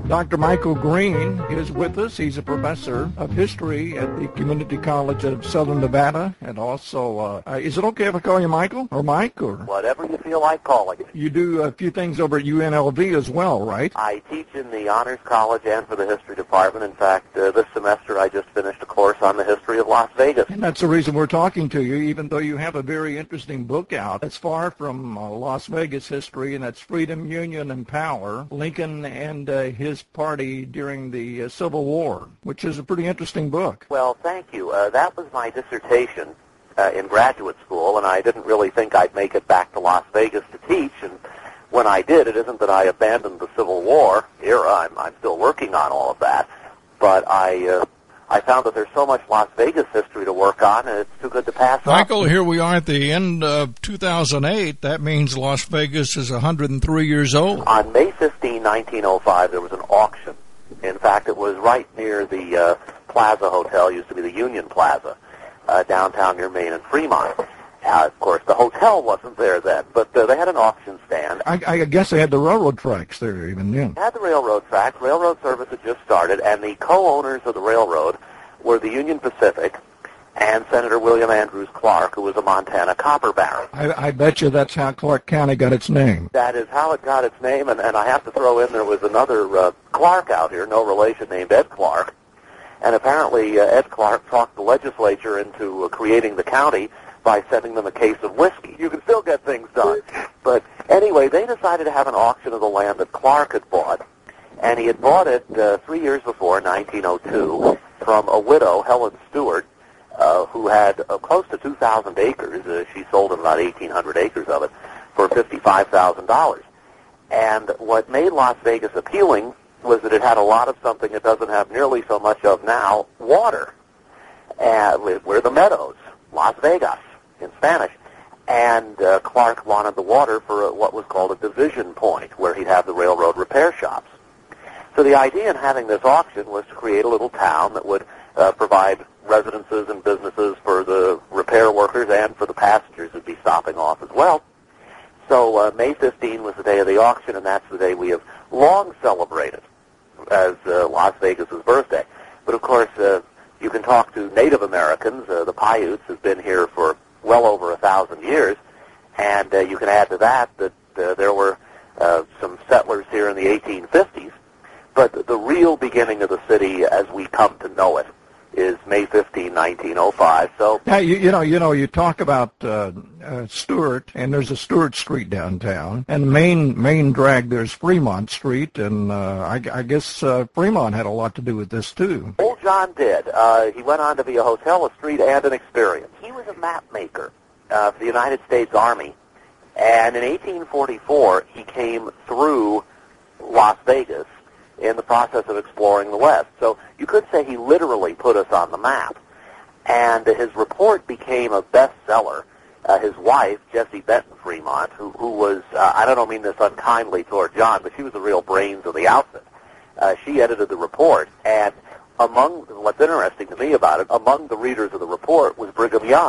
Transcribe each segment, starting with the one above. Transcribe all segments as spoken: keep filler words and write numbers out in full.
Doctor Michael Green is with us. He's a professor of history at the Community College of Southern Nevada, and also, uh, uh, is it okay if I call you Michael or Mike? Or whatever you feel like calling it. You do a few things over at U N L V as well, right? I teach in the Honors College and for the History Department. In fact, uh, this semester I just finished a course on the history of Las Vegas. And that's the reason we're talking to you, even though you have a very interesting book out. It's far from uh, Las Vegas history, and that's Freedom, Union, and Power, Lincoln and uh, his party during the uh, Civil War, which is a pretty interesting book. Well, thank you. Uh, that was my dissertation uh, in graduate school, and I didn't really think I'd make it back to Las Vegas to teach. And when I did, it isn't that I abandoned the Civil War era. I'm, I'm still working on all of that. But I uh, I found that there's so much Las Vegas history to work on, and it's too good to pass up. Michael, here we are at the end of two thousand eight. That means Las Vegas is one hundred three years old. On May fifteenth, nineteen oh five, there was an auction. In fact, it was right near the uh, Plaza Hotel, used to be the Union Plaza, uh, downtown near Main and Fremont. Uh, of course, the hotel wasn't there then, but uh, they had an auction stand. I, I guess they had the railroad tracks there even then. They had the railroad tracks. Railroad service had just started, and the co-owners of the railroad were the Union Pacific and Senator William Andrews Clark, who was a Montana copper baron. I, I bet you that's how Clark County got its name. That is how it got its name, and, and I have to throw in there was another uh, Clark out here, no relation, named Ed Clark. And apparently uh, Ed Clark talked the legislature into uh, creating the county by sending them a case of whiskey. You can still get things done. But anyway, they decided to have an auction of the land that Clark had bought, and he had bought it uh, three years before, nineteen oh two, from a widow, Helen Stewart, uh, who had uh, close to two thousand acres. Uh, she sold him about eighteen hundred acres of it for fifty-five thousand dollars. And what made Las Vegas appealing was that it had a lot of something it doesn't have nearly so much of now, water. Uh, we're the Meadows, Las Vegas in Spanish. And uh, Clark wanted the water for a, what was called a division point, where he'd have the railroad repair shops. So the idea in having this auction was to create a little town that would uh, provide residences and businesses for the repair workers and for the passengers who'd be stopping off as well. So uh, May fifteenth was the day of the auction, and that's the day we have long celebrated as uh, Las Vegas's birthday. But of course, uh, you can talk to Native Americans. Uh, the Paiutes have been here for well over a thousand years, and uh, you can add to that that uh, there were uh, some settlers here in the eighteen fifties. But the real beginning of the city, as we come to know it, is May fifteenth, nineteen oh five. So, yeah, you, you know, you know, you talk about uh, uh, Stewart, and there's a Stewart Street downtown, and the main main drag there's Fremont Street, and uh, I, I guess uh, Fremont had a lot to do with this too. Old John did. Uh, he went on to be a hotel, a street, and an experience. He was a map maker uh, for the United States Army, and in eighteen forty-four he came through Las Vegas in the process of exploring the West. So you could say he literally put us on the map. And his report became a bestseller. Uh, his wife, Jessie Benton Fremont, who, who was, uh, I don't mean this unkindly toward John, but she was the real brains of the outfit. Uh, she edited the report, and among, what's interesting to me about it, among the readers of the report was Brigham Young.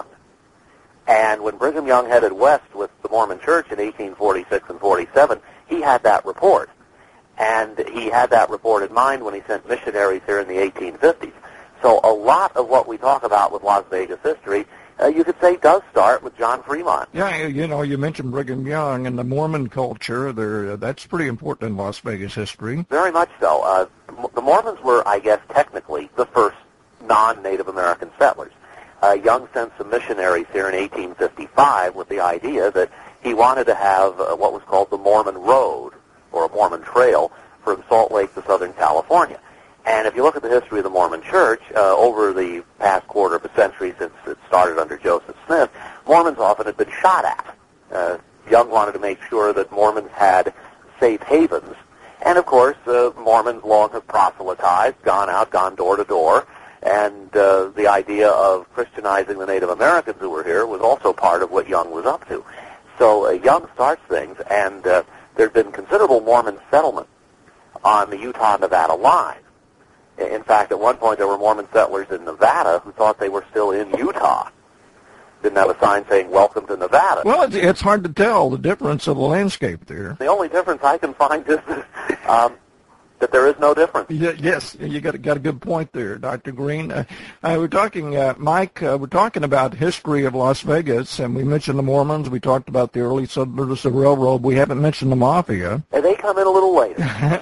And when Brigham Young headed west with the Mormon Church in eighteen forty-six and forty-seven, he had that report. And he had that report in mind when he sent missionaries here in the eighteen fifties. So a lot of what we talk about with Las Vegas history, uh, you could say, does start with John Fremont. Yeah, you know, you mentioned Brigham Young and the Mormon culture. There, uh, that's pretty important in Las Vegas history. Very much so. Uh, the Mormons were, I guess, technically the first non-Native American settlers. Uh, Young sent some missionaries here in eighteen fifty-five with the idea that he wanted to have uh, what was called the Mormon Road, or a Mormon Trail, from Salt Lake to Southern California. And if you look at the history of the Mormon Church, uh, over the past quarter of a century since it started under Joseph Smith, Mormons often had been shot at. Uh, Young wanted to make sure that Mormons had safe havens. And, of course, uh, Mormons long have proselytized, gone out, gone door to door, and uh, the idea of Christianizing the Native Americans who were here was also part of what Young was up to. So uh, Young starts things, and uh, there had been considerable Mormon settlement on the Utah-Nevada line. In fact, at one point there were Mormon settlers in Nevada who thought they were still in Utah. Didn't have a sign saying, "Welcome to Nevada." Well, it's, it's hard to tell the difference of the landscape there. The only difference I can find is that um, that there is no difference. Yeah, yes, you got got a good point there, Doctor Green. Uh, uh, we're talking, uh, Mike. Uh, we're talking about history of Las Vegas, and we mentioned the Mormons. We talked about the early settlers of the railroad. We haven't mentioned the mafia. And they come in a little later.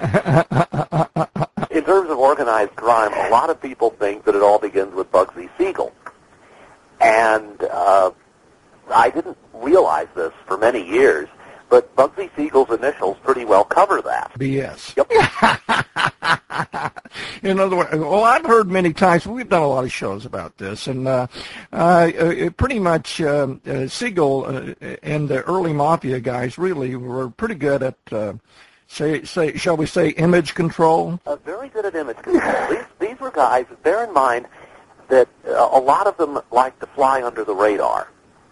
In terms of organized crime, a lot of people think that it all begins with Bugsy Siegel, and uh, I didn't realize this for many years. But Bugsy Siegel's initials pretty well cover that. B S. Yep. In other words, well, I've heard many times, we've done a lot of shows about this, and uh, uh, pretty much um, uh, Siegel uh, and the early Mafia guys really were pretty good at, uh, say, say, shall we say, image control? Uh, very good at image control. These, these were guys, bear in mind that uh, a lot of them like to fly under the radar.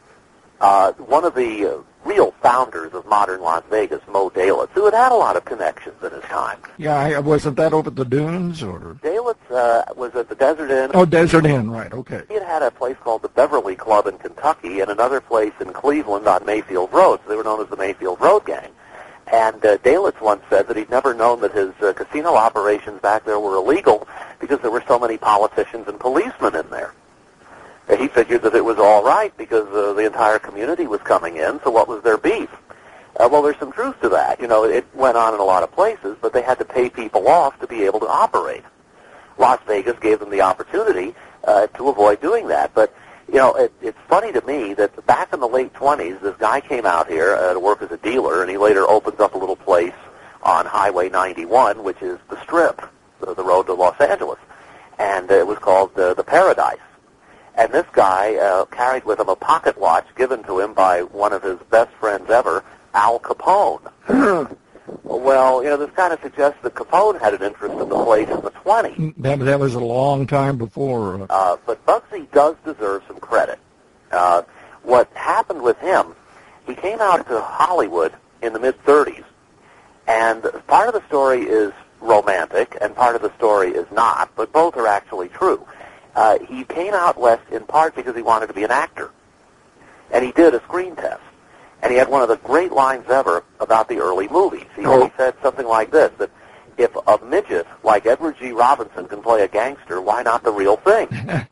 Uh, one of the uh, real founders of modern Las Vegas, Mo Dalitz, who had had a lot of connections in his time. Yeah, I, wasn't that over at the Dunes? Or Dalitz uh, was at the Desert Inn. Oh, Desert Inn, right, okay. He had had a place called the Beverly Club in Kentucky and another place in Cleveland on Mayfield Road. So they were known as the Mayfield Road Gang. And uh, Dalitz once said that he'd never known that his uh, casino operations back there were illegal because there were so many politicians and policemen in there. He figured that it was all right because uh, the entire community was coming in, so what was their beef? Uh, well, there's some truth to that. You know, it went on in a lot of places, but they had to pay people off to be able to operate. Las Vegas gave them the opportunity uh, to avoid doing that. But, you know, it, it's funny to me that back in the late twenties, this guy came out here uh, to work as a dealer, and he later opens up a little place on Highway ninety-one, which is the Strip, the, the road to Los Angeles. And uh, it was called uh, the Paradise. And this guy uh, carried with him a pocket watch given to him by one of his best friends ever, Al Capone. Well, you know, this kind of suggests that Capone had an interest in the place in the twenties. That, that was a long time before. Uh, but Bugsy does deserve some credit. Uh, what happened with him, he came out to Hollywood in the mid-thirties, and part of the story is romantic, and part of the story is not, but both are actually true. Uh, he came out west in part because he wanted to be an actor. And he did a screen test. And he had one of the great lines ever about the early movies. He, oh. he said something like this, that if a midget like Edward G. Robinson can play a gangster, why not the real thing?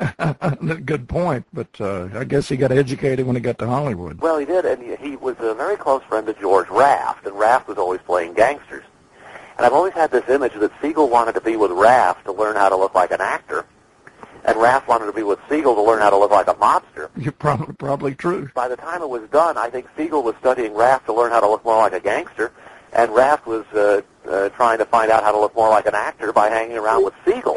Good point, but uh, I guess he got educated when he got to Hollywood. Well, he did, and he, he was a very close friend of George Raft, and Raft was always playing gangsters. And I've always had this image that Siegel wanted to be with Raft to learn how to look like an actor, and Raft wanted to be with Siegel to learn how to look like a mobster. You're probably, probably true. By the time it was done, I think Siegel was studying Raft to learn how to look more like a gangster, and Raft was uh, uh, trying to find out how to look more like an actor by hanging around with Siegel.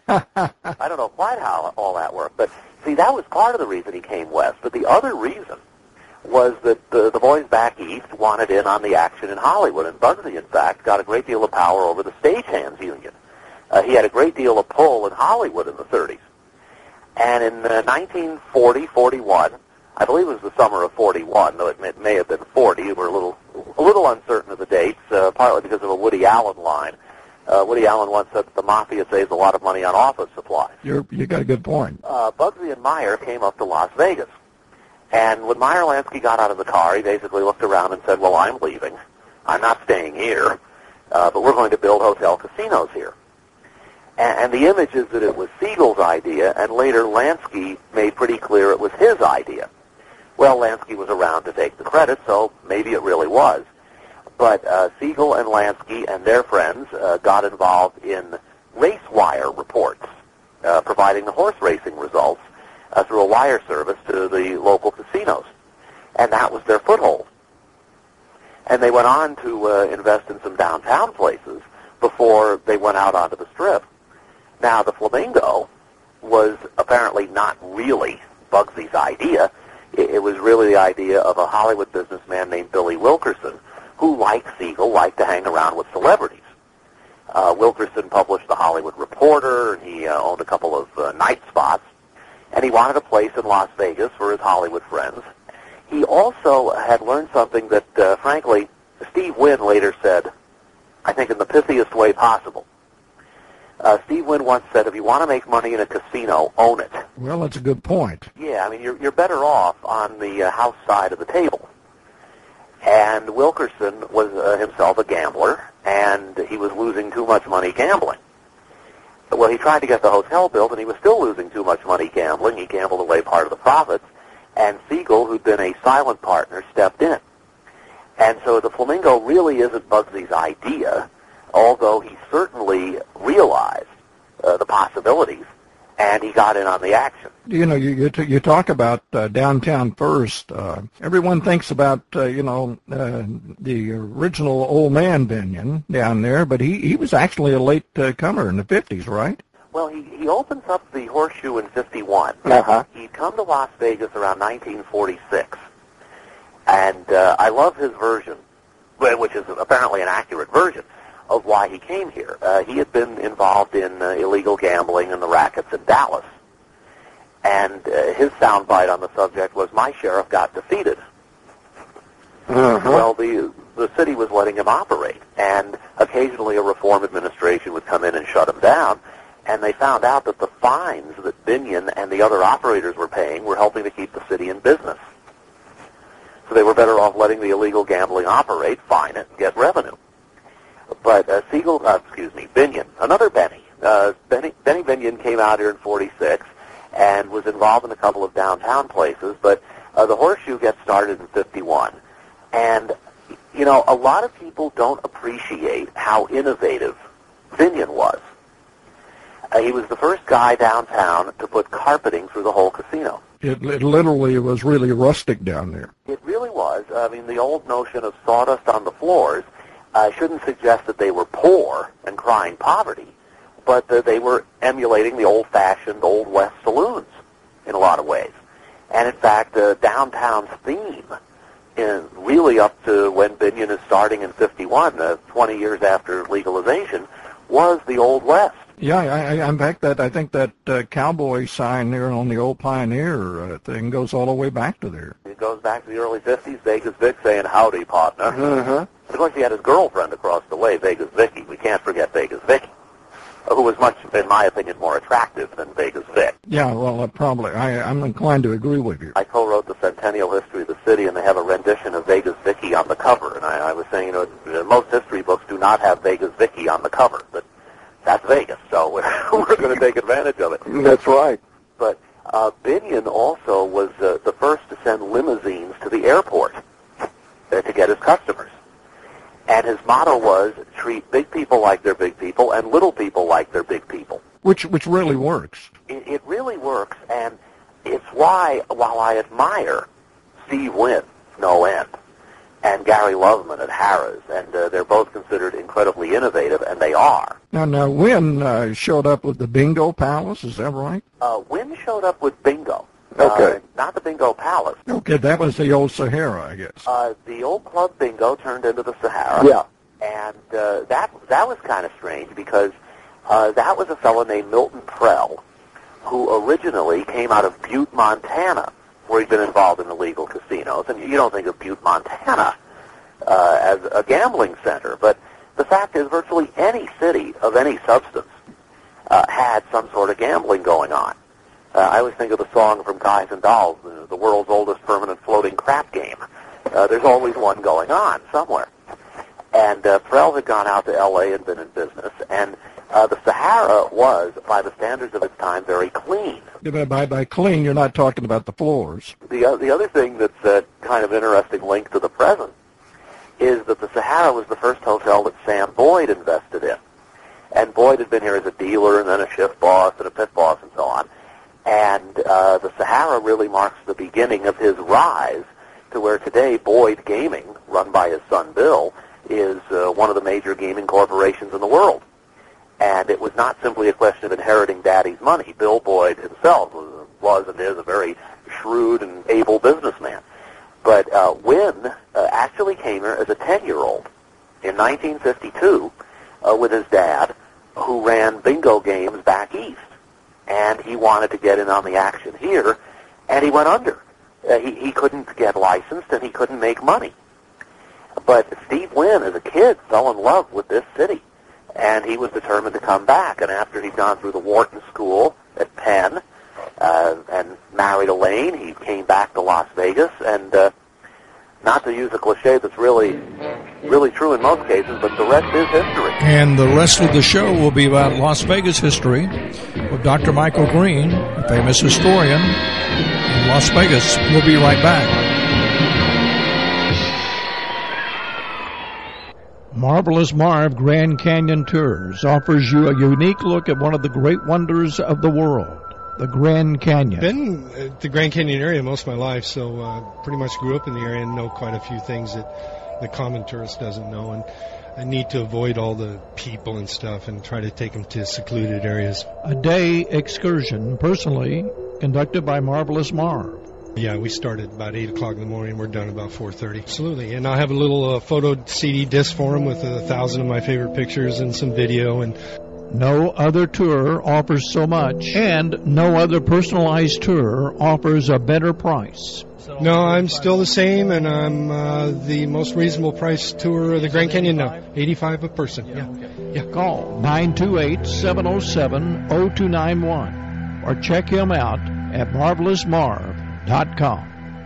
I don't know quite how all that worked, but see, that was part of the reason he came west. But the other reason was that the, the boys back east wanted in on the action in Hollywood, and Bugsy, in fact, got a great deal of power over the stagehands union. Uh, he had a great deal of pull in Hollywood in the thirties. And in uh, nineteen forty, forty-one, I believe it was the summer of forty-one, though it may, it may have been forty. We're a little, a little uncertain of the dates, uh, partly because of a Woody Allen line. Uh, Woody Allen once said that the mafia saves a lot of money on office supplies. You're, you got a good point. Uh, Bugsy and Meyer came up to Las Vegas. And when Meyer Lansky got out of the car, he basically looked around and said, well, I'm leaving. I'm not staying here, uh, but we're going to build hotel casinos here. And the image is that it was Siegel's idea, and later Lansky made pretty clear it was his idea. Well, Lansky was around to take the credit, so maybe it really was. But uh, Siegel and Lansky and their friends uh, got involved in race wire reports, uh, providing the horse racing results uh, through a wire service to the local casinos. And that was their foothold. And they went on to uh, invest in some downtown places before they went out onto the Strip. Now, the Flamingo was apparently not really Bugsy's idea. It, it was really the idea of a Hollywood businessman named Billy Wilkerson, who, like Siegel, liked to hang around with celebrities. Uh, Wilkerson published the Hollywood Reporter, and he uh, owned a couple of uh, night spots, and he wanted a place in Las Vegas for his Hollywood friends. He also had learned something that, uh, frankly, Steve Wynn later said, I think in the pithiest way possible. Uh, Steve Wynn once said, if you want to make money in a casino, own it. Well, that's a good point. Yeah, I mean, you're, you're better off on the uh, house side of the table. And Wilkerson was uh, himself a gambler, and he was losing too much money gambling. Well, he tried to get the hotel built, and he was still losing too much money gambling. He gambled away part of the profits, and Siegel, who'd been a silent partner, stepped in. And so the Flamingo really isn't Bugsy's idea, although he certainly realized uh, the possibilities, and he got in on the action. You know, you you, t- you talk about uh, downtown first. Uh, everyone thinks about, uh, you know, uh, the original Old Man Binion down there, but he, he was actually a late uh, comer in the fifties, right? Well, he, he opens up the Horseshoe in fifty-one. Uh-huh. He'd come to Las Vegas around nineteen forty-six. And uh, I love his version, which is apparently an accurate version, of why he came here. Uh, he had been involved in uh, illegal gambling and the rackets in Dallas. And uh, his soundbite on the subject was, "My sheriff got defeated." Uh-huh. Well, the the city was letting him operate, and occasionally a reform administration would come in and shut him down, and they found out that the fines that Binion and the other operators were paying were helping to keep the city in business. So they were better off letting the illegal gambling operate, fine it, and get revenue. But uh, Siegel, uh, excuse me, Binion, another Benny, uh, Benny, Benny Binion came out here in forty-six and was involved in a couple of downtown places, but uh, the Horseshoe gets started in fifty-one. And, you know, a lot of people don't appreciate how innovative Binion was. Uh, he was the first guy downtown to put carpeting through the whole casino. It, it literally was really rustic down there. It really was. I mean, the old notion of sawdust on the floors uh, shouldn't suggest that they were poor and crying poverty, but that they were emulating the old-fashioned Old West saloons in a lot of ways. And, in fact, uh, downtown's theme, in really up to when Binion is starting in fifty-one, uh, twenty years after legalization, was the Old West. Yeah, I, I, in fact, that I think that uh, cowboy sign there on the old Pioneer uh, thing goes all the way back to there. It goes back to the early fifties, Vegas Vic saying, "Howdy, partner." Uh-huh. Of course, he had his girlfriend across the way, Vegas Vicky. We can't forget Vegas Vicky, who was much, in my opinion, more attractive than Vegas Vic. Yeah, well, uh, probably. I, I'm inclined to agree with you. I co-wrote the Centennial History of the City, and they have a rendition of Vegas Vicky on the cover. And I, I was saying, you know, most history books do not have Vegas Vicky on the cover, but that's Vegas, so we're, we're going to take advantage of it. That's right. But uh, Binion also was uh, the first to send limousines to the airport uh, to get his customers. And his motto was, treat big people like they're big people and little people like they're big people. Which which really works. It, it really works, and it's why, while I admire Steve Wynn, no end, and Gary Loveman at Harrah's, and uh, they're both considered incredibly innovative, and they are. Now, now Wynn uh, showed up with the Bingo Palace, is that right? Uh, Wynn showed up with Bingo. Okay. Uh, not the Bingo Palace. Okay, that was the old Sahara, I guess. Uh, the old Club Bingo turned into the Sahara. Yeah. And uh, that that was kind of strange because uh, that was a fellow named Milton Prell, who originally came out of Butte, Montana, where he'd been involved in illegal casinos. And you don't think of Butte, Montana uh, as a gambling center, but the fact is virtually any city of any substance uh, had some sort of gambling going on. Uh, I always think of the song from Guys and Dolls, the, the world's oldest permanent floating crap game. Uh, there's always one going on somewhere. And uh, Prell had gone out to L A and been in business, and uh, the Sahara was, by the standards of its time, very clean. Yeah, by, by clean, you're not talking about the floors. The, uh, the other thing that's a kind of interesting link to the present is that the Sahara was the first hotel that Sam Boyd invested in. And Boyd had been here as a dealer and then a shift boss and a pit boss and so on. And uh, the Sahara really marks the beginning of his rise to where today Boyd Gaming, run by his son Bill, is uh, one of the major gaming corporations in the world. And it was not simply a question of inheriting Daddy's money. Bill Boyd himself was, was and is a very shrewd and able businessman. But uh, Wynn uh, actually came here as a ten-year-old in nineteen fifty-two uh, with his dad, who ran bingo games back east. And he wanted to get in on the action here, and he went under. Uh, he, he couldn't get licensed, and he couldn't make money. But Steve Wynn, as a kid, fell in love with this city, and he was determined to come back. And after he'd gone through the Wharton School at Penn uh, and married Elaine, he came back to Las Vegas, and uh, not to use a cliche that's really really true in most cases, but the rest is history. And the rest of the show will be about Las Vegas history with Doctor Michael Green, a famous historian in Las Vegas. We'll be right back. Marvelous Marv Grand Canyon Tours offers you a unique look at one of the great wonders of the world, the Grand Canyon. Been at the Grand Canyon area most of my life, so uh, pretty much grew up in the area and know quite a few things that the common tourist doesn't know. And I need to avoid all the people and stuff and try to take them to secluded areas. A day excursion, personally conducted by Marvelous Marv. Yeah, we started about eight o'clock in the morning. We're done about four thirty. Absolutely. And I have a little uh, photo C D disc for them with a thousand of my favorite pictures and some video. And no other tour offers so much, and no other personalized tour offers a better price. No, I'm still the same, and I'm uh, the most reasonable price tour of the Grand Canyon now. eighty-five a person. Yeah. Yeah. Call nine two eight, seven oh seven, oh two nine one or check him out at marvelous marv dot com.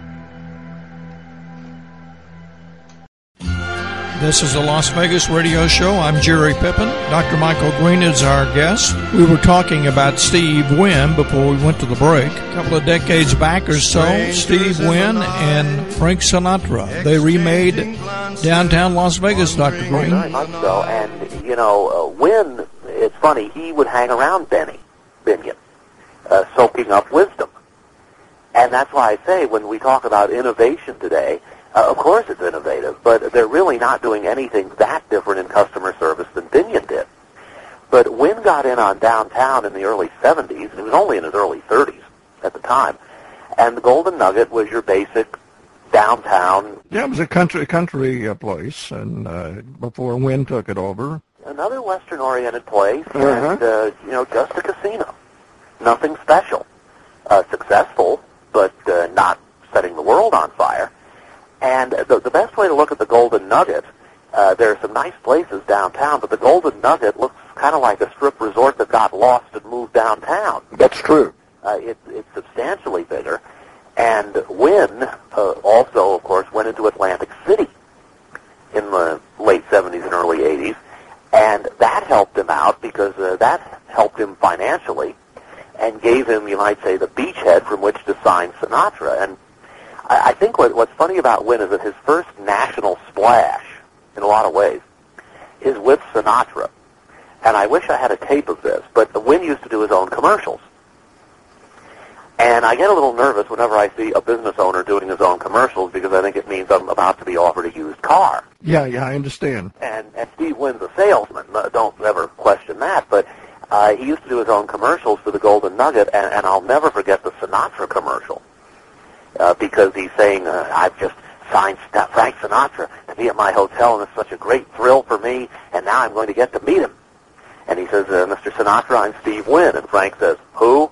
This is the Las Vegas Radio Show. I'm Jerry Pippin. Doctor Michael Green is our guest. We were talking about Steve Wynn before we went to the break. A couple of decades back or so, Steve Wynn and Frank Sinatra, they remade downtown Las Vegas, Doctor Green. Very much so. And, you know, uh, Wynn, it's funny, he would hang around Benny Binion, uh, soaking up wisdom. And that's why I say when we talk about innovation today, uh, of course it's innovative, but they're really not doing anything that different in customer service than Binion did. But Wynn got in on downtown in the early seventies, and he was only in his early thirties at the time, and the Golden Nugget was your basic downtown. Yeah, it was a country country uh, place, and uh, before Wynn took it over. Another Western-oriented place, uh-huh. and, uh, you know, just a casino. Nothing special. Uh, successful, but uh, not setting the world on fire. And the, the best way to look at the Golden Nugget, uh, there are some nice places downtown, but the Golden Nugget looks kind of like a strip resort that got lost and moved downtown. That's true. Uh, it, it's substantially bigger. And Wynn uh, also, of course, went into Atlantic City in the late seventies and early eighties, and that helped him out because uh, that helped him financially and gave him, you might say, the beachhead from which to sign Sinatra. And I, I think what, what's funny about Wynn is that his first national splash, in a lot of ways, is with Sinatra. And I wish I had a tape of this, but Wynn used to do his own commercials. And I get a little nervous whenever I see a business owner doing his own commercials because I think it means I'm about to be offered a used car. Yeah, yeah, I understand. And, and Steve Wynn's a salesman. Don't ever question that. But uh, he used to do his own commercials for the Golden Nugget, and, and I'll never forget the Sinatra commercial uh, because he's saying, uh, I've just signed Frank Sinatra to be at my hotel, and it's such a great thrill for me, and now I'm going to get to meet him. And he says, uh, Mister Sinatra, I'm Steve Wynn. And Frank says, who?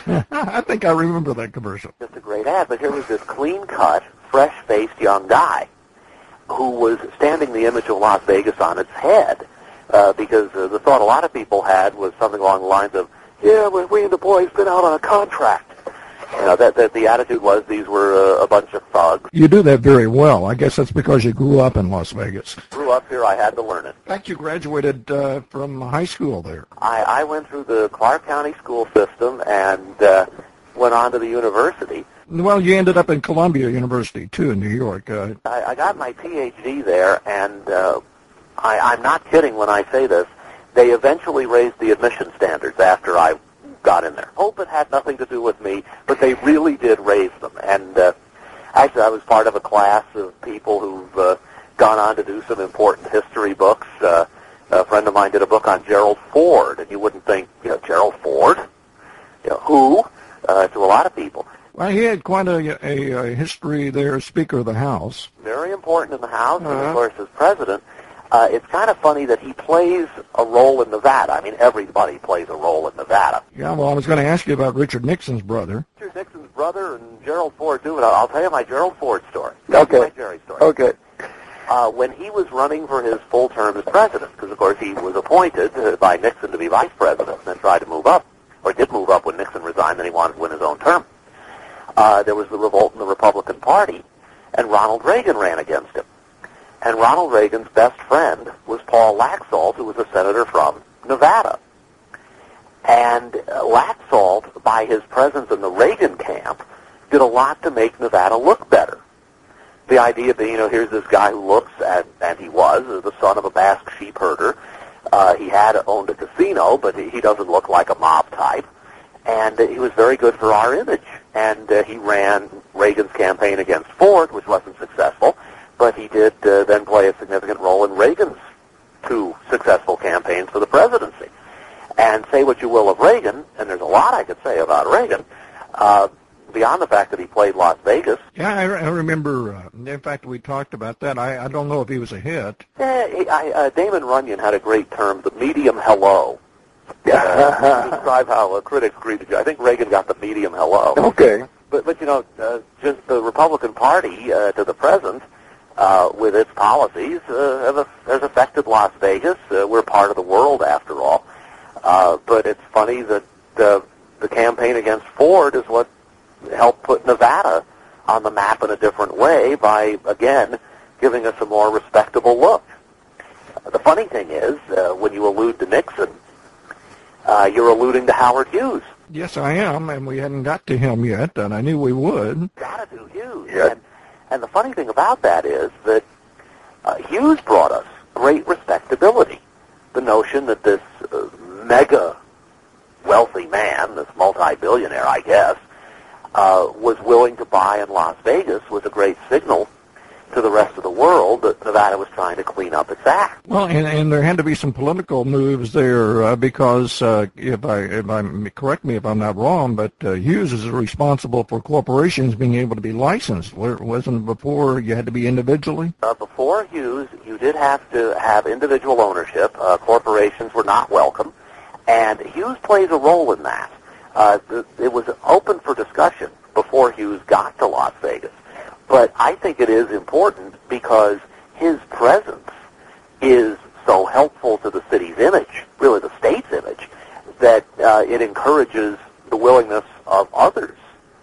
I think I remember that commercial. Just a great ad. But here was this clean-cut, fresh-faced young guy who was standing the image of Las Vegas on its head uh, because uh, the thought a lot of people had was something along the lines of, yeah, well, we and the boys been out on a contract. You know, that, that the attitude was these were uh, a bunch of thugs. You do that very well. I guess that's because you grew up in Las Vegas. Grew up here, I had to learn it. In fact, you graduated uh, from high school there. I, I went through the Clark County school system and uh, went on to the university. Well, you ended up in Columbia University, too, in New York. Uh, I, I got my P H D there, and uh, I, I'm not kidding when I say this. They eventually raised the admission standards after I got in there. Hope it had nothing to do with me, but they really did raise them. And uh, actually, I was part of a class of people who've uh, gone on to do some important history books. Uh, a friend of mine did a book on Gerald Ford, and you wouldn't think, you know, Gerald Ford? You know, who? Uh, to a lot of people. Well, he had quite a, a, a history there, Speaker of the House. Very important in the House, uh-huh. and of course as President. Uh, it's kind of funny that he plays a role in Nevada. I mean, everybody plays a role in Nevada. Yeah, well, I was going to ask you about Richard Nixon's brother. Richard Nixon's brother and Gerald Ford, too. I'll, I'll tell you my Gerald Ford story. Okay. My Jerry story. Okay. Uh, when he was running for his full term as president, because, of course, he was appointed uh, by Nixon to be vice president and then tried to move up, or did move up when Nixon resigned, then he wanted to win his own term. Uh, there was the revolt in the Republican Party, and Ronald Reagan ran against him. And Ronald Reagan's best friend was Paul Laxalt, who was a senator from Nevada. And uh, Laxalt, by his presence in the Reagan camp, did a lot to make Nevada look better. The idea being, you know, here's this guy who looks, and, and he was, the son of a Basque sheep herder. Uh, he had owned a casino, but he, he doesn't look like a mob type. And uh, he was very good for our image. And uh, he ran Reagan's campaign against Ford, which wasn't successful, but he did uh, then play a significant role in Reagan's two successful campaigns for the presidency. And say what you will of Reagan, and there's a lot I could say about Reagan, uh, beyond the fact that he played Las Vegas. Yeah, I, I remember, uh, in fact, we talked about that. I, I don't know if he was a hit. Eh, he, I, uh, Damon Runyon had a great term, the medium hello. Uh, to describe how uh, critics greeted you. I think Reagan got the medium hello. Okay. But, but you know, uh, just the Republican Party uh, to the present, uh, with its policies, uh, have, has affected Las Vegas. Uh, we're part of the world, after all. Uh, but it's funny that uh, the campaign against Ford is what helped put Nevada on the map in a different way by, again, giving us a more respectable look. Uh, the funny thing is, uh, when you allude to Nixon, uh, you're alluding to Howard Hughes. Yes, I am, and we hadn't got to him yet, and I knew we would. Got to do Hughes. Yeah. And, and the funny thing about that is that uh, Hughes brought us great respectability. The notion that this uh, mega wealthy man, this multi-billionaire, I guess, uh, was willing to buy in Las Vegas was a great signal to the rest of the world that Nevada was trying to clean up its act. Well, and, and there had to be some political moves there uh, because, uh, if I, if I'm, correct me if I'm not wrong, but uh, Hughes is responsible for corporations being able to be licensed. Wasn't it before you had to be individually? Uh, before Hughes, you did have to have individual ownership. Uh, corporations were not welcome, and Hughes plays a role in that. Uh, the, it was open for discussion before Hughes got to Las Vegas. But I think it is important because his presence is so helpful to the city's image, really the state's image, that uh, it encourages the willingness of others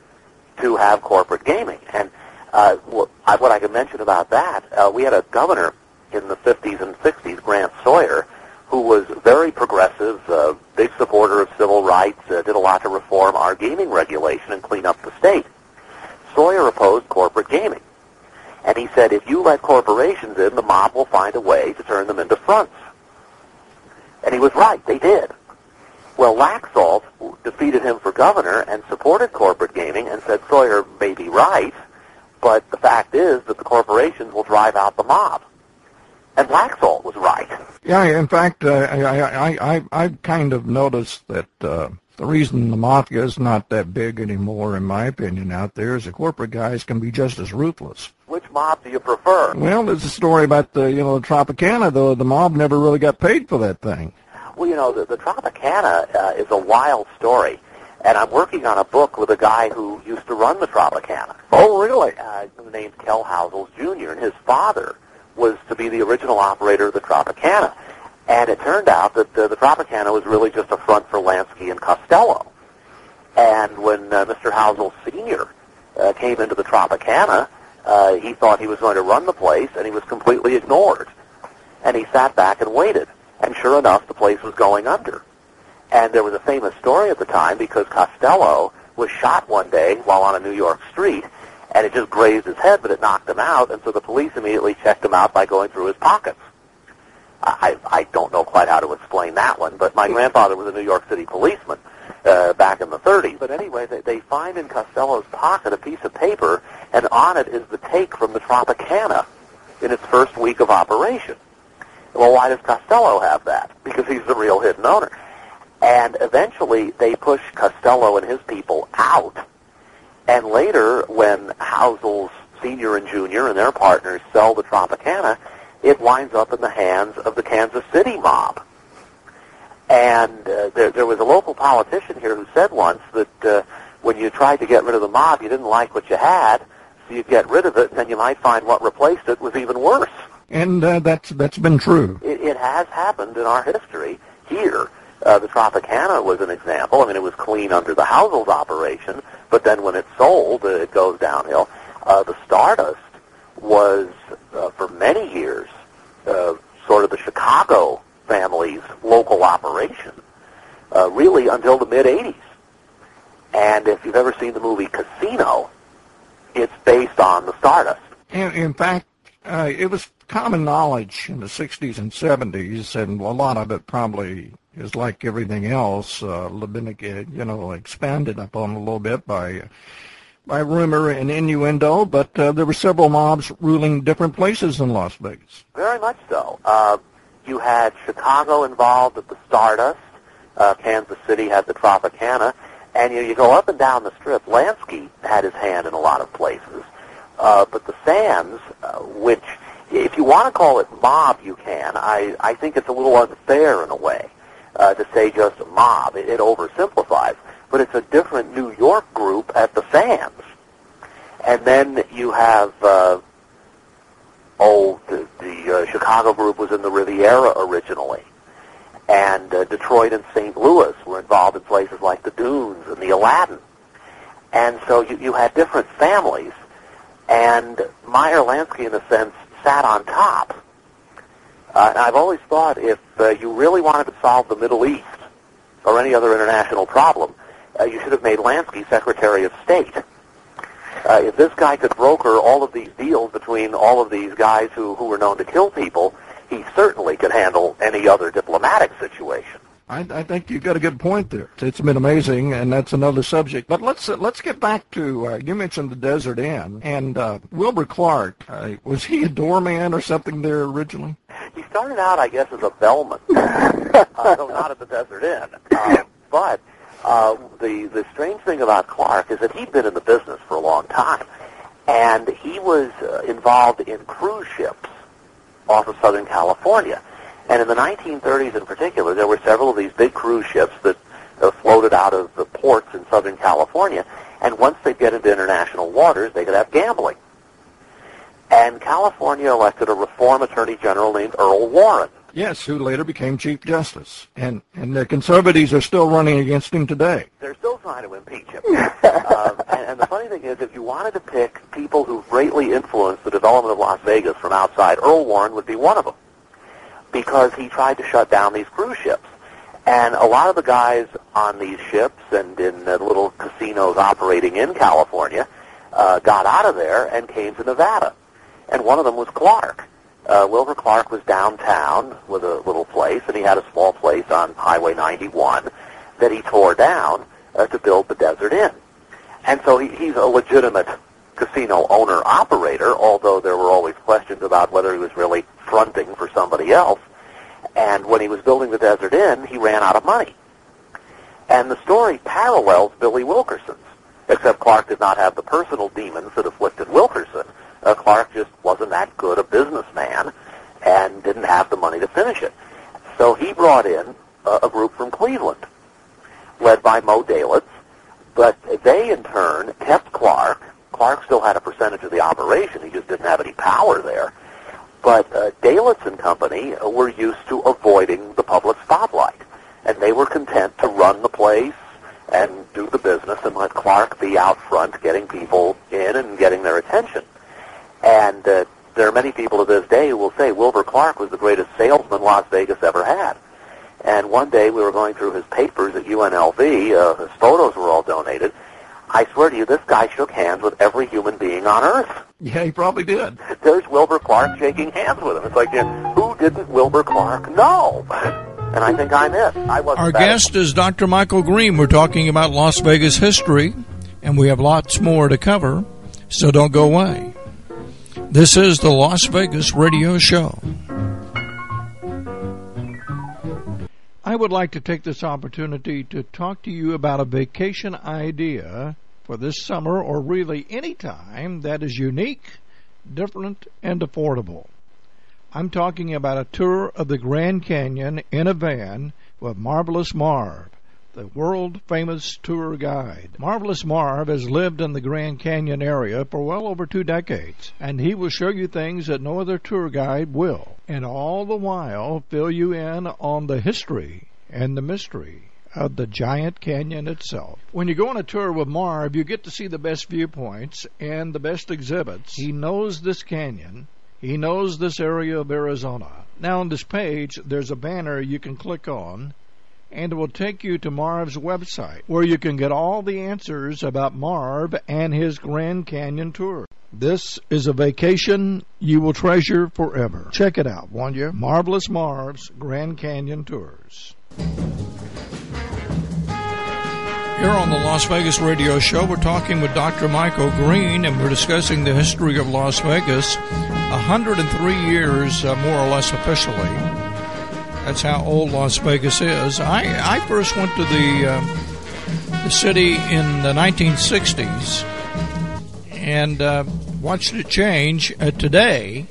to have corporate gaming. And uh, what, I, what I can mention about that, uh, we had a governor in the fifties and sixties, Grant Sawyer, who was very progressive, uh, big supporter of civil rights, uh, did a lot to reform our gaming regulation and clean up the state. Sawyer opposed corporate gaming. And he said, if you let corporations in, the mob will find a way to turn them into fronts. And he was right, they did. Well, Laxalt defeated him for governor and supported corporate gaming and said Sawyer may be right, but the fact is that the corporations will drive out the mob. And Laxalt was right. Yeah, in fact, uh, I, I, I, I kind of noticed that uh, the reason the mafia is not that big anymore, in my opinion, out there is the corporate guys can be just as ruthless. Which mob do you prefer? Well, there's a story about the, you know, the Tropicana, though. The mob never really got paid for that thing. Well, you know, the, the Tropicana uh, is a wild story. And I'm working on a book with a guy who used to run the Tropicana. Oh, really? Uh, named Kel Housels Junior And his father was to be the original operator of the Tropicana. And it turned out that uh, the Tropicana was really just a front for Lansky and Costello. And when uh, Mister Housel Senior uh, came into the Tropicana, uh, he thought he was going to run the place, and he was completely ignored. And he sat back and waited. And sure enough, the place was going under. And there was a famous story at the time because Costello was shot one day while on a New York street, and it just grazed his head, but it knocked him out, and so the police immediately checked him out by going through his pockets. I, I don't know quite how to explain that one, but my grandfather was a New York City policeman uh, back in the thirties. But anyway, they, they find in Costello's pocket a piece of paper, and on it is the take from the Tropicana in its first week of operation. Well, why does Costello have that? Because he's the real hidden owner. And eventually, they push Costello and his people out. And later, when Housels Senior and Junior and their partners sell the Tropicana, it winds up in the hands of the Kansas City mob. And uh, there, there was a local politician here who said once that uh, when you tried to get rid of the mob, you didn't like what you had, so you'd get rid of it, and then you might find what replaced it was even worse. And uh, that's that's been true. It, it has happened in our history here. Uh, the Tropicana was an example. I mean, it was clean under the Housels operation, but then when it's sold, uh, it goes downhill. Uh, the Stardust was, uh, for many years, uh, sort of the Chicago family's local operation, uh, really until the mid-eighties. And if you've ever seen the movie Casino, it's based on the Stardust. In, in fact, uh, it was common knowledge in the sixties and seventies, and a lot of it probably is like everything else, uh, been, you know, expanded upon a little bit by by rumor and innuendo, but uh, there were several mobs ruling different places in Las Vegas. Very much so. Uh, you had Chicago involved at the Stardust. Uh, Kansas City had the Tropicana. And you, you go up and down the Strip. Lansky had his hand in a lot of places. Uh, but the Sands, uh, which, if you want to call it mob, you can. I, I think it's a little unfair in a way uh, to say just mob. It, it oversimplifies. But it's a different New York group at the Sands. And then you have, uh, oh, the, the uh, Chicago group was in the Riviera originally. And uh, Detroit and Saint Louis were involved in places like the Dunes and the Aladdin. And so you, you had different families. And Meyer Lansky, in a sense, sat on top. Uh, and I've always thought if uh, you really wanted to solve the Middle East or any other international problem, uh, you should have made Lansky Secretary of State. Uh, if this guy could broker all of these deals between all of these guys who, who were known to kill people, he certainly could handle any other diplomatic situation. I, I think you've got a good point there. It's been amazing, and that's another subject. But let's uh, let's get back to, uh, you mentioned the Desert Inn, and uh, Wilbur Clark, uh, was he a doorman or something there originally? He started out, I guess, as a bellman, uh, though not at the Desert Inn. Uh, but uh, the, the strange thing about Clark is that he'd been in the business for a long time, and he was uh, involved in cruise ships off of Southern California. And in the nineteen thirties in particular, there were several of these big cruise ships that uh, floated out of the ports in Southern California, and once they get into international waters, they could have gambling. And California elected a reform attorney general named Earl Warren. Yes, who later became Chief Justice. And and the conservatives are still running against him today. They're still trying to impeach him. uh, and, and the funny thing is, if you wanted to pick people who greatly influenced the development of Las Vegas from outside, Earl Warren would be one of them, because he tried to shut down these cruise ships. And a lot of the guys on these ships and in the little casinos operating in California uh, got out of there and came to Nevada. And one of them was Clark. Uh, Wilbur Clark was downtown with a little place, and he had a small place on Highway ninety-one that he tore down uh, to build the Desert Inn. And so he, he's a legitimate casino owner-operator, although there were always questions about whether he was really fronting for somebody else. And when he was building the Desert Inn, he ran out of money. And the story parallels Billy Wilkerson's, except Clark did not have the personal demons that afflicted Wilkerson. Uh, Clark just wasn't that good a businessman and didn't have the money to finish it. So he brought in uh, a group from Cleveland, led by Mo Dalitz, but they, in turn, kept Clark. Clark still had a percentage of the operation. He just didn't have any power there. But uh, Dalitz and company uh, were used to avoiding the public spotlight, and they were content to run the place and do the business and let Clark be out front getting people in and getting their attention. And uh, there are many people to this day who will say Wilbur Clark was the greatest salesman Las Vegas ever had. And one day we were going through his papers at U N L V. Uh, his photos were all donated. I swear to you, this guy shook hands with every human being on Earth. Yeah, he probably did. There's Wilbur Clark shaking hands with him. It's like, yeah, who didn't Wilbur Clark know? And I think I'm it. I wasn't Our guest is Doctor Michael Green. We're talking about Las Vegas history, and we have lots more to cover, so don't go away. This is the Las Vegas Radio Show. I would like to take this opportunity to talk to you about a vacation idea for this summer, or really any time, that is unique, different, and affordable. I'm talking about a tour of the Grand Canyon in a van with Marvelous Marv, the world-famous tour guide. Marvelous Marv has lived in the Grand Canyon area for well over two decades, and he will show you things that no other tour guide will, and all the while fill you in on the history and the mystery of the giant canyon itself. When you go on a tour with Marv, you get to see the best viewpoints and the best exhibits. He knows this canyon. He knows this area of Arizona. Now on this page, there's a banner you can click on, and it will take you to Marv's website, where you can get all the answers about Marv and his Grand Canyon tour. This is a vacation you will treasure forever. Check it out, won't you? Marvelous Marv's Grand Canyon Tours. Here on the Las Vegas Radio Show, we're talking with Doctor Michael Green, and we're discussing the history of Las Vegas. one hundred three years, uh, more or less officially. That's how old Las Vegas is. I, I first went to the, uh, the city in the nineteen sixties and uh, watched it change uh, today.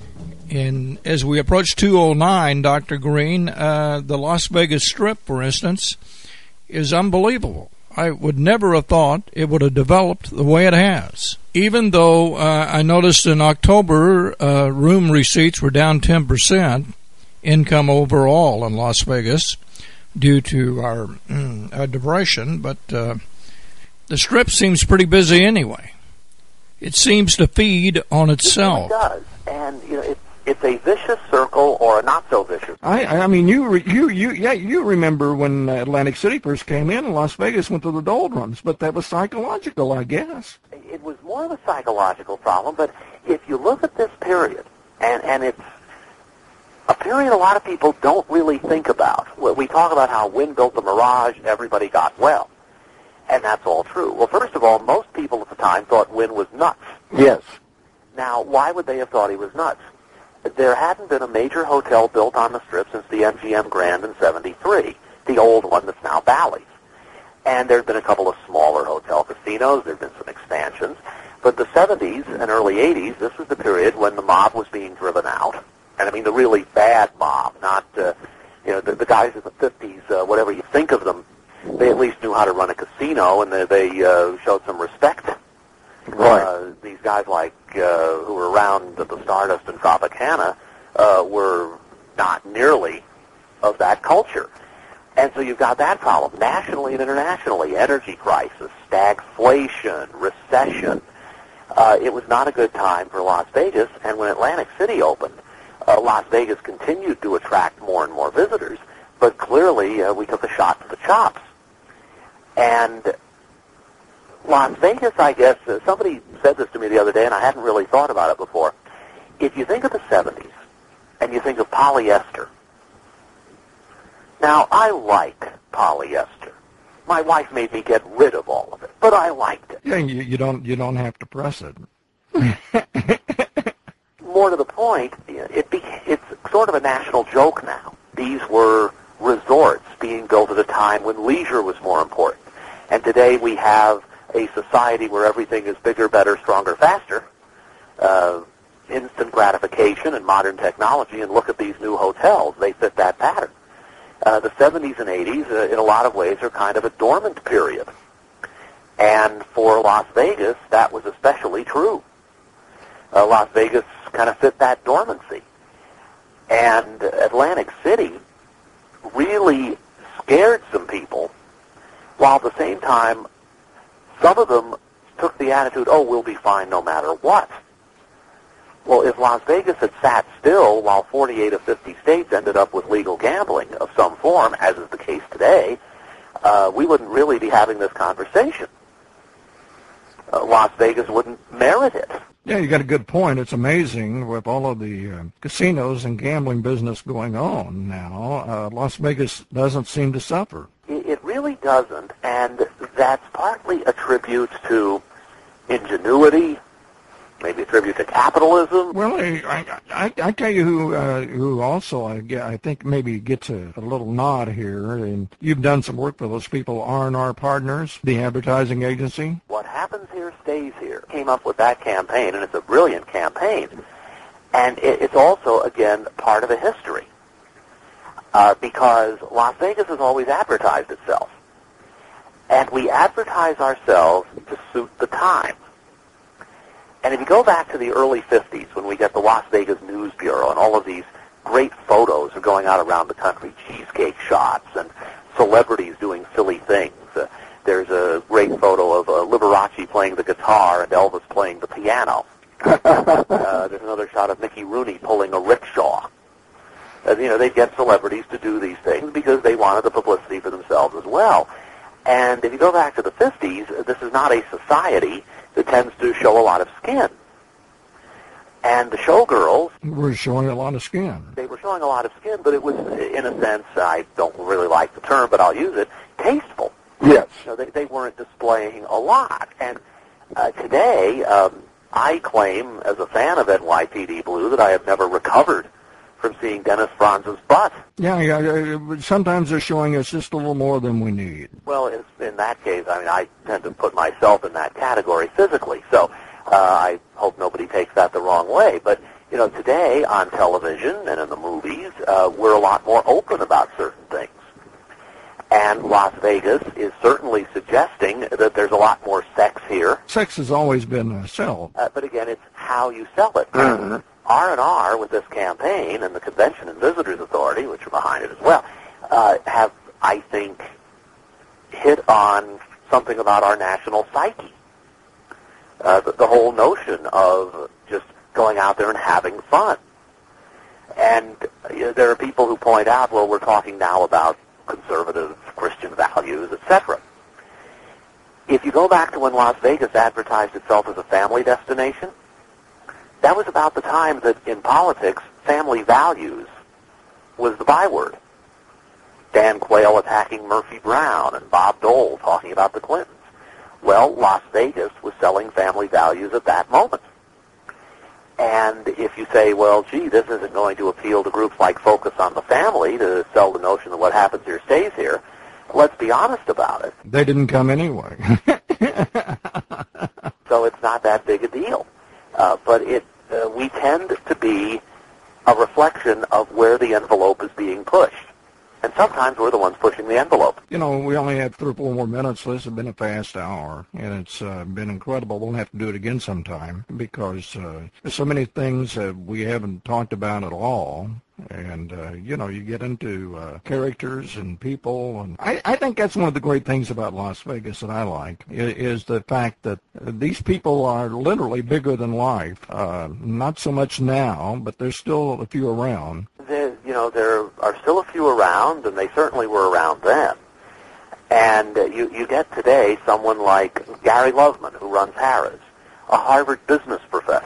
And as we approach two oh nine, Doctor Green, uh, the Las Vegas Strip, for instance, is unbelievable. I would never have thought it would have developed the way it has. Even though uh, I noticed in October uh, room receipts were down ten percent, income overall in Las Vegas due to our mm, uh, depression, but uh, the Strip seems pretty busy anyway. It seems to feed on itself. It really does, and you know, it's it's a vicious circle or a not so vicious. I I mean, you re, you you yeah, you remember when Atlantic City first came in, and Las Vegas went to the doldrums, but that was psychological, I guess. It was more of a psychological problem, but if you look at this period, and and it's a period a lot of people don't really think about. We talk about how Wynn built the Mirage, everybody got well. And that's all true. Well, first of all, most people at the time thought Wynn was nuts. Yes. Now, why would they have thought he was nuts? There hadn't been a major hotel built on the Strip since the M G M Grand in seventy-three, the old one that's now Bally's. And there had been a couple of smaller hotel casinos. There had been some expansions. But the seventies and early eighties, this was the period when the mob was being driven out. And I mean the really bad mob, not, uh, you know, the, the guys in the fifties, uh, whatever you think of them, they at least knew how to run a casino, and they, they uh, showed some respect. Right. Uh, these guys like, uh, who were around at the Stardust and Tropicana, uh, were not nearly of that culture. And so you've got that problem, nationally and internationally, energy crisis, stagflation, recession. Uh, it was not a good time for Las Vegas, and when Atlantic City opened, Uh, Las Vegas continued to attract more and more visitors, but clearly uh, we took a shot to the chops. And Las Vegas, I guess, uh, somebody said this to me the other day, and I hadn't really thought about it before. If you think of the seventies, and you think of polyester, now I like polyester. My wife made me get rid of all of it, but I liked it. Yeah, you, you don't you don't have to press it. More to the point, it be, it's sort of a national joke now. These were resorts being built at a time when leisure was more important. And today we have a society where everything is bigger, better, stronger, faster, uh, instant gratification and modern technology, and look at these new hotels. They fit that pattern. Uh, the seventies and eighties, uh, in a lot of ways, are kind of a dormant period. And for Las Vegas, that was especially true. Uh, Las Vegas kind of fit that dormancy. And Atlantic City really scared some people, while at the same time, some of them took the attitude, oh, we'll be fine no matter what. Well, if Las Vegas had sat still while forty-eight of fifty states ended up with legal gambling of some form, as is the case today, uh, we wouldn't really be having this conversation. Uh, Las Vegas wouldn't merit it. Yeah, you got a good point. It's amazing with all of the uh, casinos and gambling business going on now. Uh, Las Vegas doesn't seem to suffer. It, it really doesn't, and that's partly a tribute to ingenuity, maybe a tribute to capitalism. Well, I I, I tell you who uh, who also I, I think maybe gets a, a little nod here, and you've done some work for those people, R and R Partners, the advertising agency. What happens here stays here. Came up with that campaign, and it's a brilliant campaign. And it, it's also, again, part of a history, uh, because Las Vegas has always advertised itself. And we advertise ourselves to suit the time. And if you go back to the early fifties, when we get the Las Vegas News Bureau and all of these great photos are going out around the country, cheesecake shots and celebrities doing silly things. Uh, there's a great photo of uh, Liberace playing the guitar and Elvis playing the piano. uh, there's another shot of Mickey Rooney pulling a rickshaw. Uh, you know, they'd get celebrities to do these things because they wanted the publicity for themselves as well. And if you go back to the fifties, this is not a society that tends to show a lot of skin. And the showgirls were showing a lot of skin. They were showing a lot of skin, but it was, in a sense, I don't really like the term, but I'll use it, tasteful. Yes. You know, they, they weren't displaying a lot. And uh, today, um, I claim, as a fan of N Y P D Blue, that I have never recovered from seeing Dennis Franz's butt. Yeah, yeah. Sometimes they're showing us just a little more than we need. Well, in, in that case, I mean, I tend to put myself in that category physically, so uh, I hope nobody takes that the wrong way. But, you know, today on television and in the movies, uh, we're a lot more open about certain things. And Las Vegas is certainly suggesting that there's a lot more sex here. Sex has always been a sell. Uh, but again, it's how you sell it. Mm-hmm. R and R with this campaign and the Convention and Visitors Authority, which are behind it as well, uh, have, I think, hit on something about our national psyche. Uh, the, the whole notion of just going out there and having fun. And uh, you know, there are people who point out, well, we're talking now about conservative Christian values, et cetera. If you go back to when Las Vegas advertised itself as a family destination, that was about the time that in politics, family values was the byword. Dan Quayle attacking Murphy Brown and Bob Dole talking about the Clintons. Well, Las Vegas was selling family values at that moment. And if you say, well, gee, this isn't going to appeal to groups like Focus on the Family to sell the notion that what happens here stays here, let's be honest about it. They didn't come anyway. So it's not that big a deal. Uh, but it uh, we tend to be a reflection of where the envelope is being pushed. And sometimes we're the ones pushing the envelope. You know, we only have three or four more minutes. This has been a fast hour, and it's uh, been incredible. We'll have to do it again sometime because uh, there's so many things that we haven't talked about at all. And, uh, you know, you get into uh, characters and people. And I, I think that's one of the great things about Las Vegas that I like, is the fact that these people are literally bigger than life. Uh, not so much now, but there's still a few around. There, you know, there are still a few around, and they certainly were around then. And uh, you, you get today someone like Gary Loveman, who runs Harrah's, a Harvard business professor.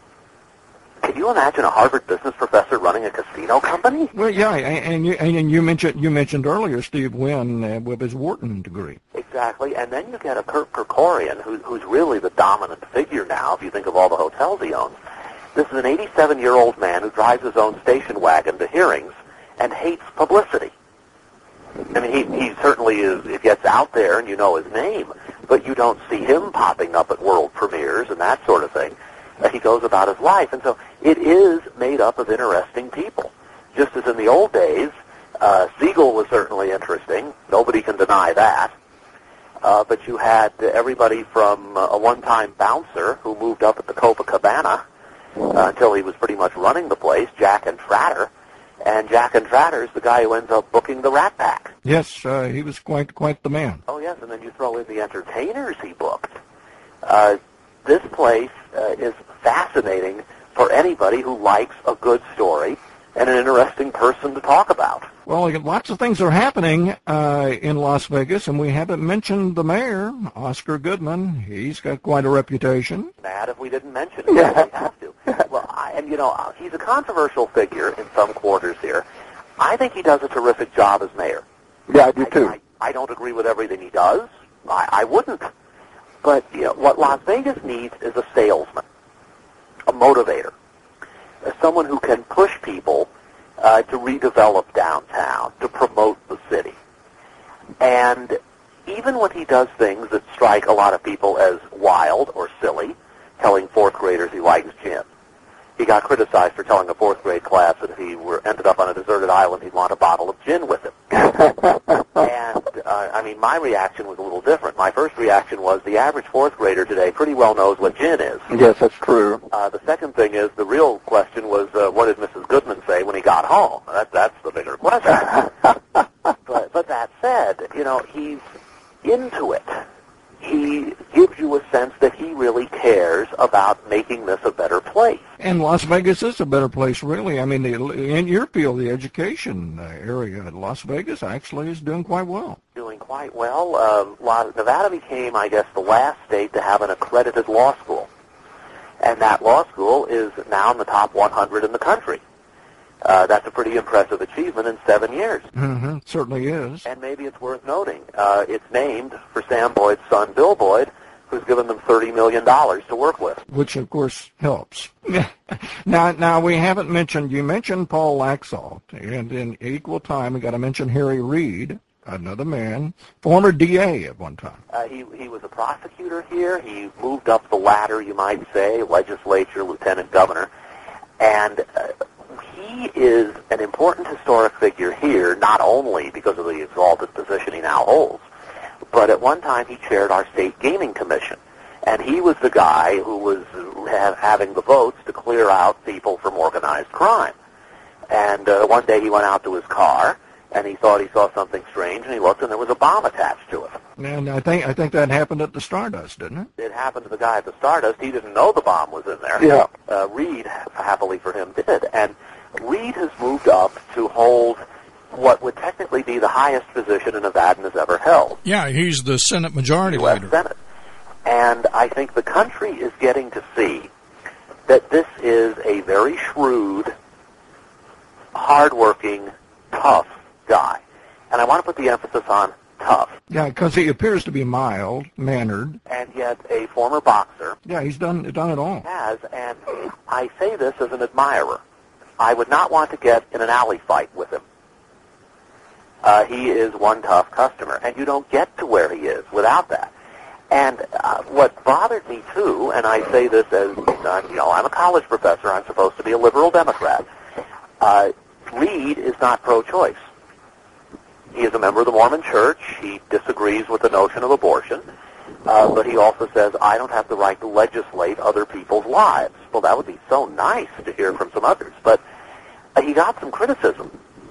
Can you imagine a Harvard business professor running a casino company? Well, yeah, and you, and you mentioned you mentioned earlier Steve Wynn uh, with his Wharton degree. Exactly, and then you get a Kurt Kerkorian, who, who's really the dominant figure now, if you think of all the hotels he owns. This is an eighty-seven-year-old man who drives his own station wagon to hearings and hates publicity. I mean, he, he certainly is, it gets out there and you know his name, but you don't see him popping up at world premieres and that sort of thing. Uh, he goes about his life, and so it is made up of interesting people. Just as in the old days, uh, Siegel was certainly interesting. Nobody can deny that. Uh, but you had everybody from uh, a one-time bouncer who moved up at the Copacabana uh, until he was pretty much running the place, Jack and Frater. And Jack and Frater's the guy who ends up booking the Rat Pack. Yes, uh, he was quite quite the man. Oh, yes, and then you throw in the entertainers he booked. Uh, this place uh, is fascinating for anybody who likes a good story and an interesting person to talk about. Well, lots of things are happening uh, in Las Vegas, and we haven't mentioned the mayor, Oscar Goodman. He's got quite a reputation. Mad if we didn't mention it. Yeah. We have to. Well, I, and, you know, he's a controversial figure in some quarters here. I think he does a terrific job as mayor. Yeah, I do too. I, I, I don't agree with everything he does. I, I wouldn't. But you know, what Las Vegas needs is a salesman, a motivator, someone who can push people uh, to redevelop downtown, to promote the city. And even when he does things that strike a lot of people as wild or silly, telling fourth graders he likes gin. He got criticized for telling a fourth grade class that if he were ended up on a deserted island, he'd want a bottle of gin with him. And, uh, I mean, my reaction was a little different. My first reaction was the average fourth grader today pretty well knows what gin is. Yes, that's true. Uh, the second thing is, the real question was, uh, what did Missus Goodman say when he got home? That, that's the bigger question. but, but that said, you know, he's into it. He gives you a sense that he really cares about making this a better place. And Las Vegas is a better place, really. I mean, the, in your field, the education area at Las Vegas actually is doing quite well. Doing quite well. Uh, Nevada became, I guess, the last state to have an accredited law school. And that law school is now in the top one hundred in the country. Uh, that's a pretty impressive achievement in seven years. Mm-hmm. Certainly is. And maybe it's worth noting, uh, it's named for Sam Boyd's son, Bill Boyd, who's given them thirty million dollars to work with. Which, of course, helps. now, now we haven't mentioned, you mentioned Paul Laxalt, and in equal time we got to mention Harry Reid, another man, former D A at one time. Uh, he, he was a prosecutor here. He moved up the ladder, you might say, legislature, lieutenant governor, and uh, he is an important historic figure here, not only because of the exalted position he now holds, but at one time he chaired our state gaming commission. And he was the guy who was ha- having the votes to clear out people from organized crime. And uh, one day he went out to his car, and he thought he saw something strange, and he looked, and there was a bomb attached to it. And I think I think that happened at the Stardust, didn't it? It happened to the guy at the Stardust. He didn't know the bomb was in there. Yeah. Uh, Reid, happily for him, did. And Reid has moved up to hold what would technically be the highest position a Nevadan has ever held. Yeah, he's the Senate Majority U S Leader. Senate. And I think the country is getting to see that this is a very shrewd, hardworking, tough guy. And I want to put the emphasis on tough. Yeah, because he appears to be mild-mannered. And yet a former boxer. Yeah, he's done done it all. Has, and I say this as an admirer. I would not want to get in an alley fight with him. Uh, he is one tough customer, and you don't get to where he is without that. And uh, what bothered me, too, and I say this as, uh, you know, I'm a college professor. I'm supposed to be a liberal Democrat. Uh, Reid is not pro-choice. He is a member of the Mormon Church. He disagrees with the notion of abortion. Uh, but he also says, I don't have the right to legislate other people's lives. Well, that would be so nice to hear from some others. But uh, he got some criticism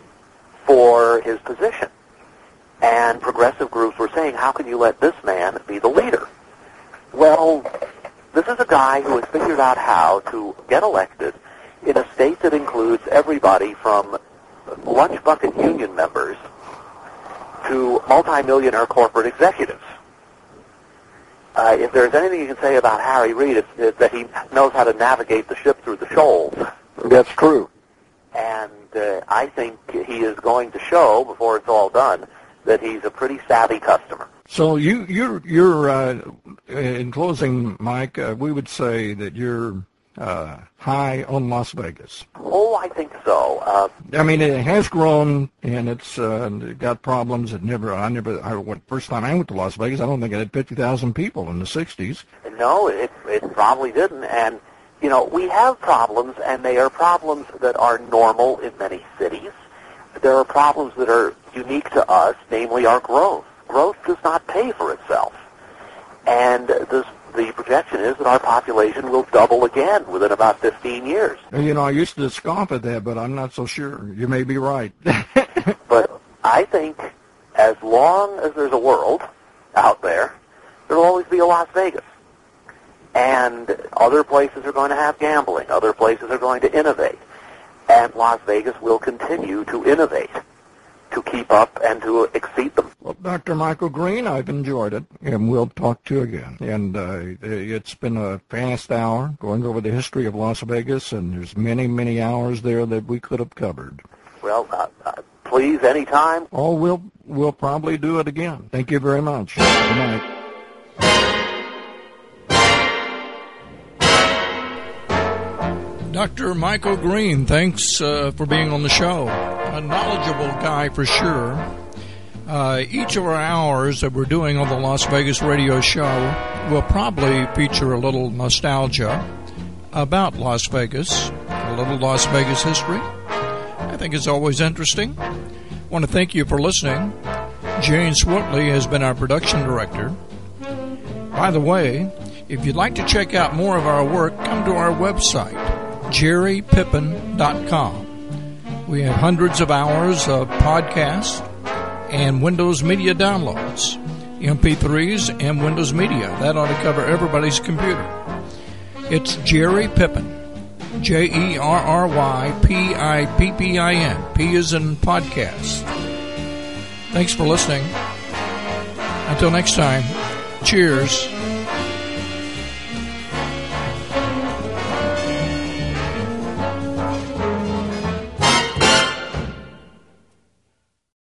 for his position. And progressive groups were saying, how can you let this man be the leader? Well, this is a guy who has figured out how to get elected in a state that includes everybody from lunch bucket union members to multimillionaire corporate executives. Uh, if there's anything you can say about Harry Reid, it's, it's that he knows how to navigate the ship through the shoals. That's true. And uh, I think he is going to show, before it's all done, that he's a pretty savvy customer. So you, you're, you're uh, in closing, Mike, uh, we would say that you're uh, high on Las Vegas. Oh, I think so. Uh, I mean, it has grown, and it's uh, got problems. It never, I never, I went, first time I went to Las Vegas, I don't think it had fifty thousand people in the sixties. No, it, it probably didn't. And, you know, we have problems, and they are problems that are normal in many cities. There are problems that are unique to us, namely our growth. Growth does not pay for itself. And this, the projection is that our population will double again within about fifteen years. You know, I used to scoff at that, but I'm not so sure. You may be right. But I think as long as there's a world out there, there will always be a Las Vegas. And other places are going to have gambling. Other places are going to innovate. And Las Vegas will continue to innovate, to keep up and to exceed them. Well, Doctor Michael Green, I've enjoyed it, and we'll talk to you again. And uh, it's been a fast hour going over the history of Las Vegas, and there's many, many hours there that we could have covered. Well, uh, uh, please, anytime. Oh, we'll, we'll probably do it again. Thank you very much. Good night. Doctor Michael Green, thanks uh, for being on the show. A knowledgeable guy for sure. Uh, each of our hours that we're doing on the Las Vegas radio show will probably feature a little nostalgia about Las Vegas, a little Las Vegas history. I think it's always interesting. I want to thank you for listening. Jane Swartley has been our production director. By the way, if you'd like to check out more of our work, come to our website, jerry pippin dot com. We have hundreds of hours of podcasts, and Windows Media downloads, M P threes, and Windows Media. That ought to cover everybody's computer. It's Jerry Pippin, J E R R Y P I P P I N. P is in podcast. Thanks for listening. Until next time, cheers.